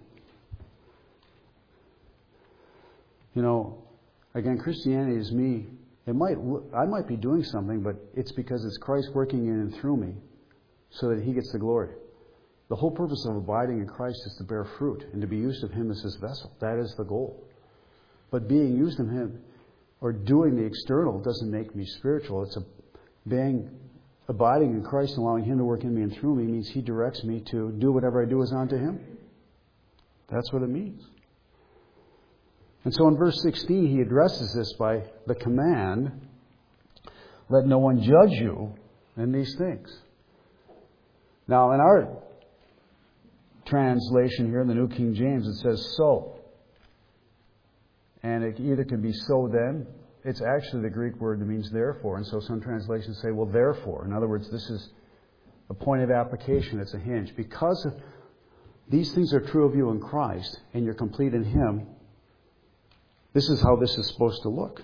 You know, again, Christianity is me. It might I might be doing something, but it's because it's Christ working in and through me so that He gets the glory. The whole purpose of abiding in Christ is to bear fruit and to be used of Him as His vessel. That is the goal. But being used of Him or doing the external doesn't make me spiritual. It's a being abiding in Christ and allowing Him to work in me and through me means He directs me to do whatever I do is unto Him. That's what it means. And so in verse sixteen, he addresses this by the command, let no one judge you in these things. Now, in our translation here in the New King James, it says so. And it either can be so then. It's actually the Greek word that means therefore. And so some translations say, well, therefore. In other words, this is a point of application. It's a hinge. Because of these things are true of you in Christ and you're complete in Him, this is how this is supposed to look.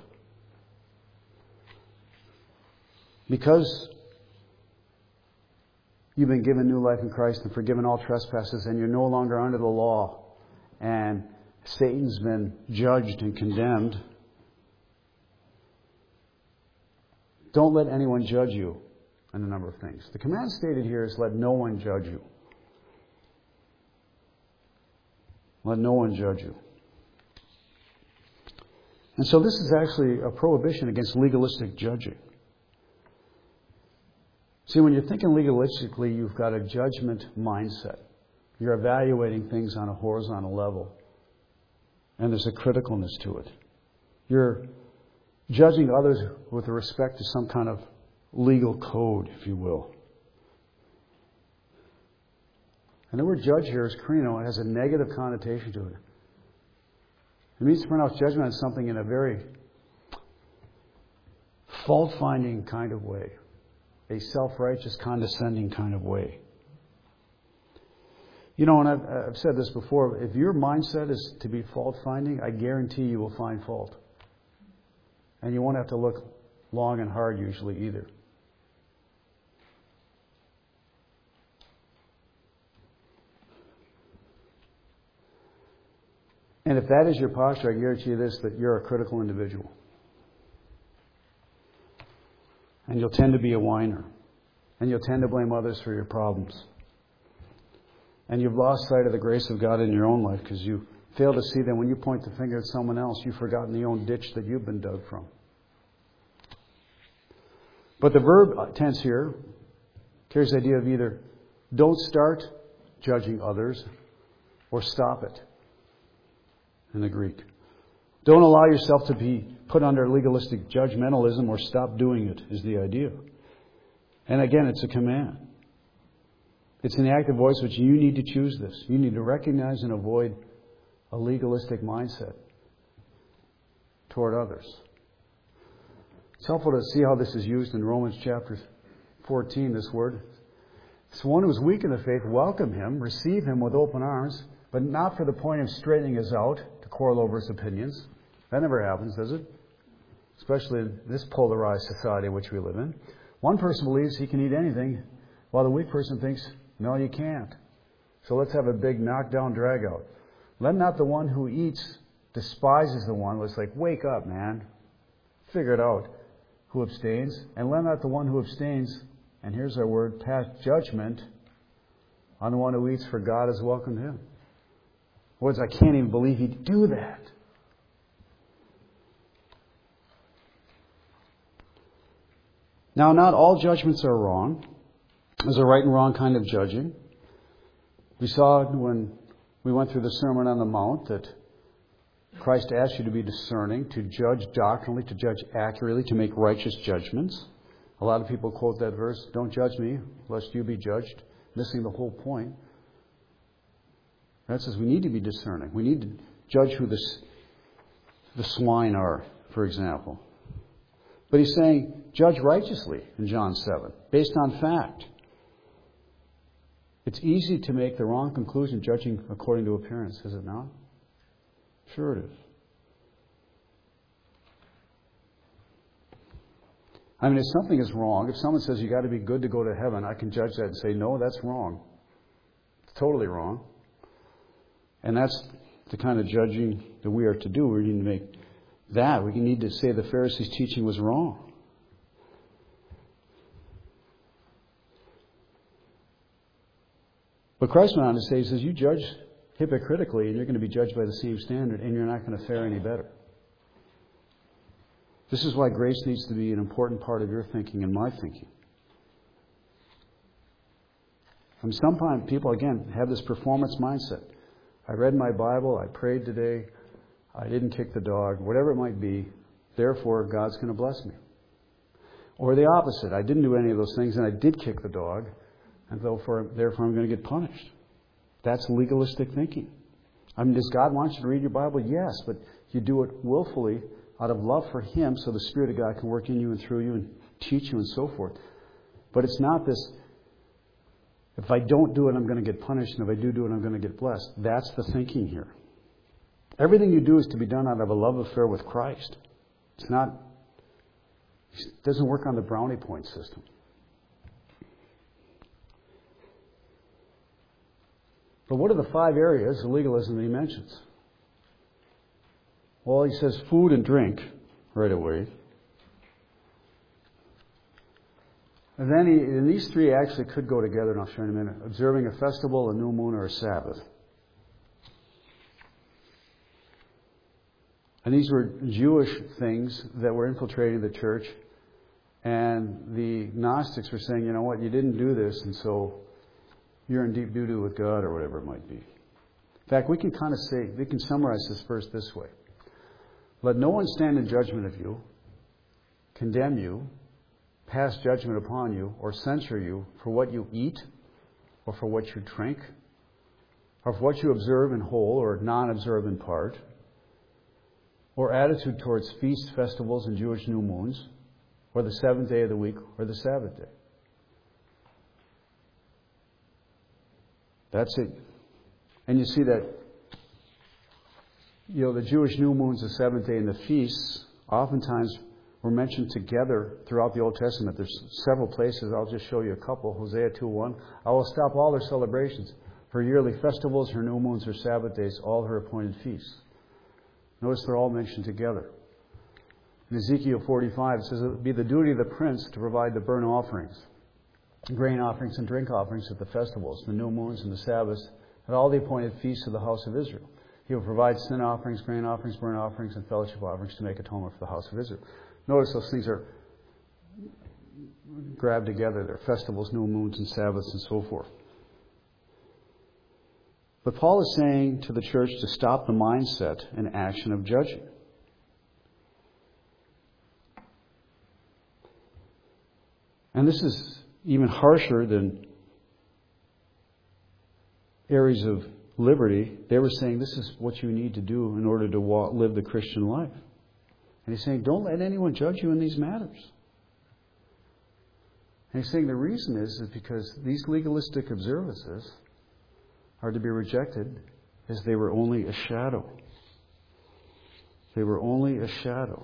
Because you've been given new life in Christ and forgiven all trespasses and you're no longer under the law and Satan's been judged and condemned, don't let anyone judge you on a number of things. The command stated here is let no one judge you. Let no one judge you. And so this is actually a prohibition against legalistic judging. See, when you're thinking legalistically, you've got a judgment mindset. You're evaluating things on a horizontal level. And there's a criticalness to it. You're judging others with respect to some kind of legal code, if you will. And the word judge here is krino. It has a negative connotation to it. It means to pronounce judgment on something in a very fault-finding kind of way. A self-righteous, condescending kind of way. You know, and I've, I've said this before, if your mindset is to be fault-finding, I guarantee you will find fault. And you won't have to look long and hard usually either. And if that is your posture, I guarantee you this, that you're a critical individual. And you'll tend to be a whiner. And you'll tend to blame others for your problems. And you've lost sight of the grace of God in your own life because you fail to see that when you point the finger at someone else, you've forgotten the own ditch that you've been dug from. But the verb tense here carries the idea of either don't start judging others or stop it in the Greek. Don't allow yourself to be put under legalistic judgmentalism or stop doing it is the idea. And again, it's a command. It's an active voice which you need to choose this. You need to recognize and avoid a legalistic mindset toward others. It's helpful to see how this is used in Romans chapter fourteen, this word. So one who is weak in the faith, welcome him, receive him with open arms, but not for the point of straightening us out to quarrel over his opinions. That never happens, does it? Especially in this polarized society in which we live in. One person believes he can eat anything, while the weak person thinks, no, you can't. So let's have a big knockdown, drag out. Let not the one who eats despises the one. Let's like, wake up, man. Figure it out. Who abstains. And let not the one who abstains, and here's our word, pass judgment on the one who eats, for God has welcomed him. In words, I can't even believe he'd do that. Now, not all judgments are wrong. There's a right and wrong kind of judging. We saw when we went through the Sermon on the Mount that Christ asks you to be discerning, to judge doctrinally, to judge accurately, to make righteous judgments. A lot of people quote that verse, don't judge me, lest you be judged, missing the whole point. That says we need to be discerning. We need to judge who the, the swine are, for example. But he's saying, judge righteously in John seven, based on fact. It's easy to make the wrong conclusion judging according to appearance, is it not? Sure it is. I mean, if something is wrong, if someone says you got to be good to go to heaven, I can judge that and say, no, that's wrong. It's totally wrong. And that's the kind of judging that we are to do. We need to make that. We need to say the Pharisees' teaching was wrong. But Christ went on to say, he says, you judge hypocritically and you're going to be judged by the same standard and you're not going to fare any better. This is why grace needs to be an important part of your thinking and my thinking. I mean, sometimes people, again, have this performance mindset. I read my Bible, I prayed today, I didn't kick the dog, whatever it might be, therefore God's going to bless me. Or the opposite, I didn't do any of those things and I did kick the dog, and therefore, therefore I'm going to get punished. That's legalistic thinking. I mean, does God want you to read your Bible? Yes, but you do it willfully out of love for Him so the Spirit of God can work in you and through you and teach you and so forth. But it's not this, if I don't do it, I'm going to get punished, and if I do do it, I'm going to get blessed. That's the thinking here. Everything you do is to be done out of a love affair with Christ. It's not, it doesn't work on the brownie point system. But what are the five areas of legalism that he mentions? Well, he says food and drink right away. And then he, and these three actually could go together, and I'll show you in a minute. Observing a festival, a new moon, or a Sabbath. And these were Jewish things that were infiltrating the church. And the Gnostics were saying, you know what, you didn't do this, and so you're in deep doo-doo with God, or whatever it might be. In fact, we can kind of say, we can summarize this verse this way. Let no one stand in judgment of you, condemn you, pass judgment upon you, or censure you for what you eat, or for what you drink, or for what you observe in whole or non-observe in part, or attitude towards feasts, festivals, and Jewish new moons, or the seventh day of the week, or the Sabbath day. That's it. And you see that, you know, the Jewish new moons, the seventh day, and the feasts oftentimes were mentioned together throughout the Old Testament. There's several places. I'll just show you a couple. Hosea two one. I will stop all their celebrations. Her yearly festivals, her new moons, her Sabbath days, all her appointed feasts. Notice they're all mentioned together. In Ezekiel forty-five, it says it would be the duty of the prince to provide the burnt offerings, grain offerings and drink offerings at the festivals, the new moons and the Sabbaths, and all the appointed feasts of the house of Israel. He will provide sin offerings, grain offerings, burnt offerings, and fellowship offerings to make atonement for the house of Israel. Notice those things are grabbed together. They're festivals, new moons, and Sabbaths, and so forth. But Paul is saying to the church to stop the mindset and action of judging. And this is even harsher than areas of liberty. They were saying this is what you need to do in order to walk, live the Christian life. And he's saying, don't let anyone judge you in these matters. And he's saying the reason is, is because these legalistic observances are to be rejected as they were only a shadow. They were only a shadow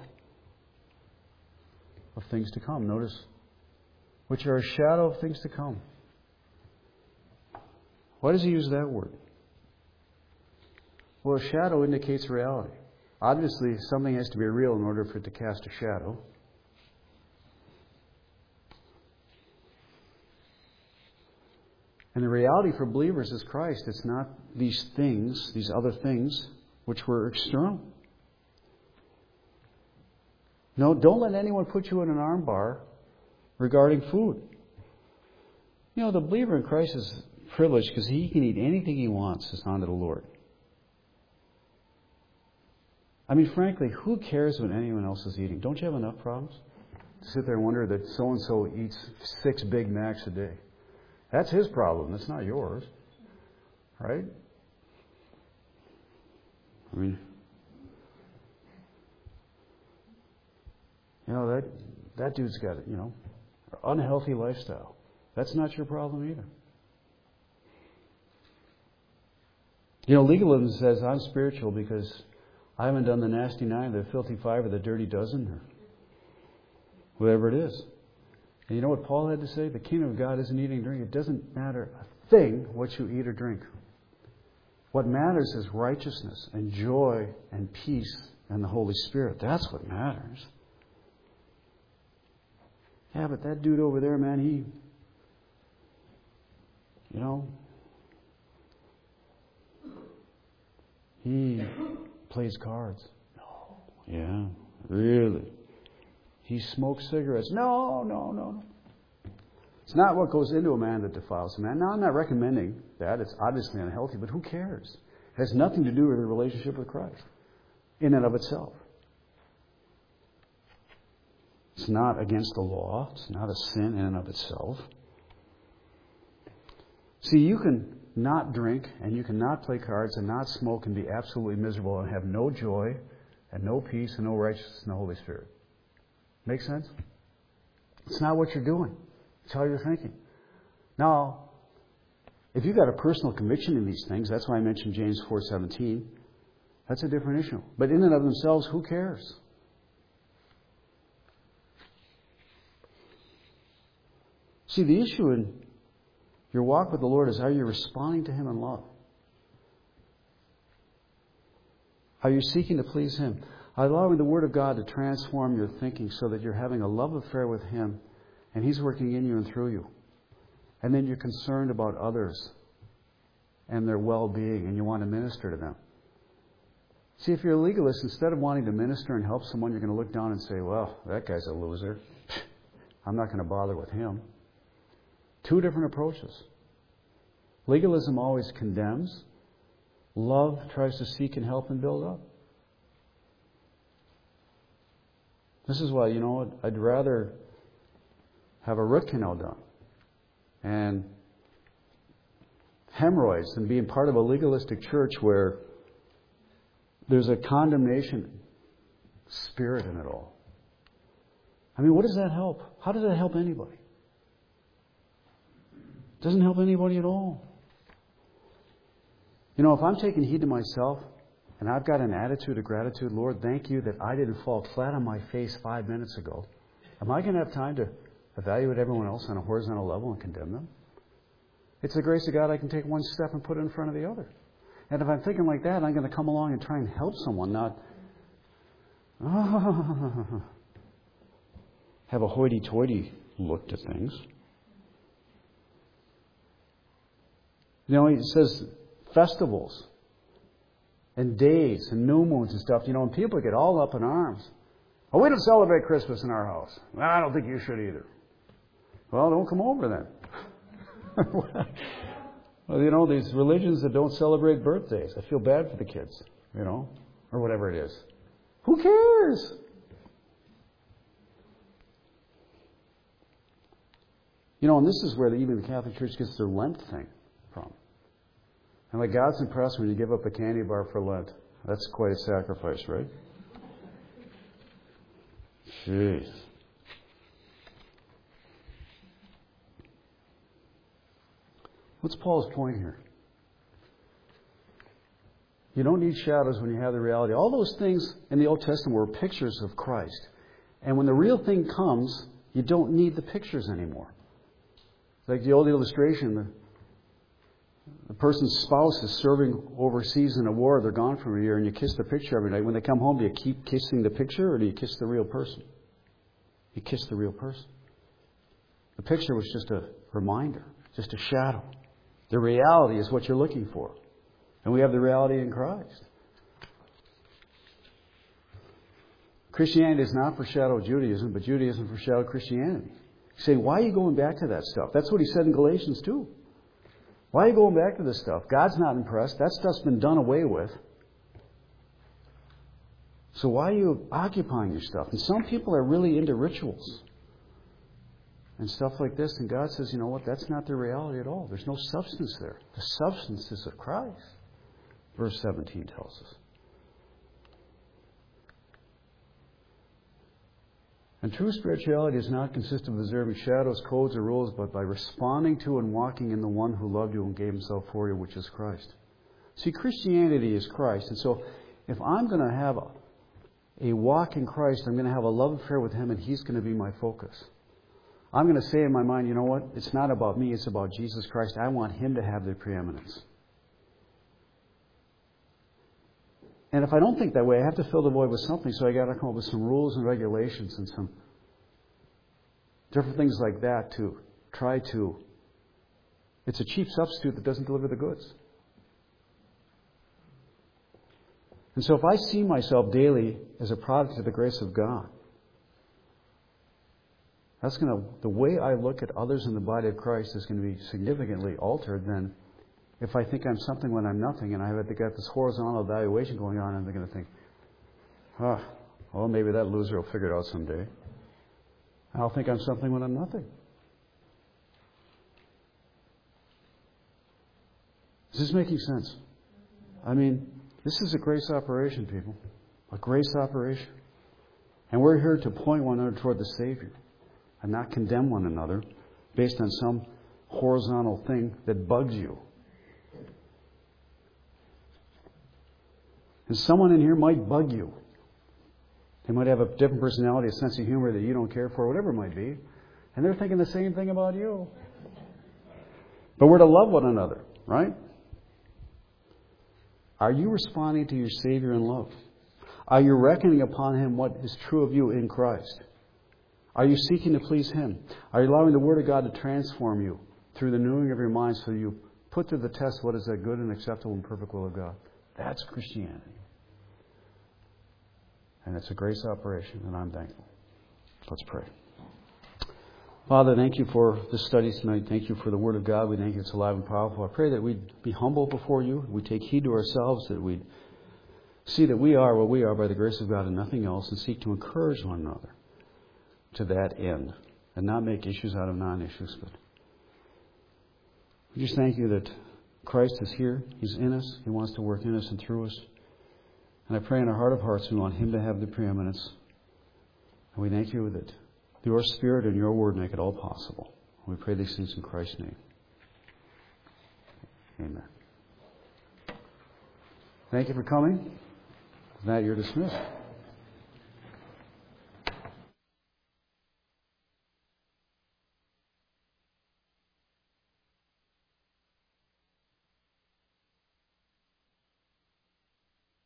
of things to come. Notice, which are a shadow of things to come. Why does he use that word? Well, a shadow indicates reality. Obviously, something has to be real in order for it to cast a shadow. And the reality for believers is Christ. It's not these things, these other things, which were external. No, don't let anyone put you in an armbar regarding food. You know, the believer in Christ is privileged because he can eat anything he wants as unto the Lord. I mean, frankly, who cares what anyone else is eating? Don't you have enough problems to sit there and wonder that so-and-so eats six Big Macs a day? That's his problem. That's not yours. Right? I mean, you know, that that dude's got, you know, an unhealthy lifestyle. That's not your problem either. You know, legalism says I'm spiritual because I haven't done the nasty nine, the filthy five, or the dirty dozen, or whatever it is. And you know what Paul had to say? The kingdom of God isn't eating and drinking. It doesn't matter a thing what you eat or drink. What matters is righteousness and joy and peace and the Holy Spirit. That's what matters. Yeah, but that dude over there, man, he, you know, he plays cards. No. Yeah, really. He smokes cigarettes. No, no, no. It's not what goes into a man that defiles a man. Now, I'm not recommending that. It's obviously unhealthy, but who cares? It has nothing to do with a relationship with Christ in and of itself. It's not against the law. It's not a sin in and of itself. See, you can not drink and you can not play cards and not smoke and be absolutely miserable and have no joy and no peace and no righteousness in the Holy Spirit. Make sense? It's not what you're doing. It's how you're thinking. Now, if you've got a personal conviction in these things, that's why I mentioned James four seventeen. That's a different issue. But in and of themselves, who cares? See, the issue in your walk with the Lord is, are you responding to Him in love? Are you seeking to please Him? Allowing the Word of God to transform your thinking so that you're having a love affair with Him and He's working in you and through you. And then you're concerned about others and their well-being and you want to minister to them. See, if you're a legalist, instead of wanting to minister and help someone, you're going to look down and say, well, that guy's a loser. I'm not going to bother with him. Two different approaches. Legalism always condemns. Love tries to seek and help and build up. This is why, you know what, I'd rather have a root canal done and hemorrhoids than being part of a legalistic church where there's a condemnation spirit in it all. I mean, what does that help? How does that help anybody? It doesn't help anybody at all. You know, if I'm taking heed to myself and I've got an attitude of gratitude, Lord, thank you that I didn't fall flat on my face five minutes ago. Am I going to have time to evaluate everyone else on a horizontal level and condemn them? It's the grace of God I can take one step and put it in front of the other. And if I'm thinking like that, I'm going to come along and try and help someone, not oh, have a hoity-toity look to things. You know, he says festivals and days and new moons and stuff. You know, and people get all up in arms. Oh, we don't celebrate Christmas in our house. Well, I don't think you should either. Well, don't come over then. Well, you know, these religions that don't celebrate birthdays. I feel bad for the kids, you know, or whatever it is. Who cares? You know, and this is where the, even the Catholic Church gets their Lent thing from. And like, God's impressed when you give up a candy bar for Lent. That's quite a sacrifice, right? Jeez. What's Paul's point here? You don't need shadows when you have the reality. All those things in the Old Testament were pictures of Christ. And when the real thing comes, you don't need the pictures anymore. Like the old illustration, the, the person's spouse is serving overseas in a war, they're gone for a year, and you kiss the picture every night. When they come home, do you keep kissing the picture, or do you kiss the real person? You kiss the real person. The picture was just a reminder, just a shadow. The reality is what you're looking for. And we have the reality in Christ. Christianity is not foreshadow Judaism, but Judaism foreshadow Christianity. You say, why are you going back to that stuff? That's what he said in Galatians too. Why are you going back to this stuff? God's not impressed. That stuff's been done away with. So why are you occupying your stuff? And some people are really into rituals and stuff like this. And God says, you know what? That's not the reality at all. There's no substance there. The substance is of Christ. Verse seventeen tells us. And true spirituality does not consist of observing shadows, codes, or rules, but by responding to and walking in the one who loved you and gave himself for you, which is Christ. See, Christianity is Christ. And so if I'm going to have a, a walk in Christ, I'm going to have a love affair with him, and he's going to be my focus. I'm going to say in my mind, you know what? It's not about me, it's about Jesus Christ. I want him to have the preeminence. And if I don't think that way, I have to fill the void with something, so I got to come up with some rules and regulations and some different things like that to try to. It's a cheap substitute that doesn't deliver the goods. And so if I see myself daily as a product of the grace of God, that's going to, the way I look at others in the body of Christ is going to be significantly altered than if I think I'm something when I'm nothing, and I've got this horizontal evaluation going on, and they're going to think, ah, well, maybe that loser will figure it out someday. And I'll think I'm something when I'm nothing. Is this making sense? I mean, this is a grace operation, people. A grace operation. And we're here to point one another toward the Savior and not condemn one another based on some horizontal thing that bugs you. And someone in here might bug you. They might have a different personality, a sense of humor that you don't care for, whatever it might be. And they're thinking the same thing about you. But we're to love one another, right? Are you responding to your Savior in love? Are you reckoning upon him what is true of you in Christ? Are you seeking to please him? Are you allowing the Word of God to transform you through the renewing of your mind so you put to the test what is that good and acceptable and perfect will of God? That's Christianity. And it's a grace operation, and I'm thankful. Let's pray. Father, thank you for this study tonight. Thank you for the Word of God. We thank you it's alive and powerful. I pray that we'd be humble before you. We take heed to ourselves, that we'd see that we are what we are by the grace of God and nothing else, and seek to encourage one another to that end, and not make issues out of non-issues. But we just thank you that Christ is here. He's in us. He wants to work in us and through us. And I pray in our heart of hearts we want him to have the preeminence. And we thank you that your Spirit and your Word make it all possible. We pray these things in Christ's name. Amen. Thank you for coming. With that, you're dismissed.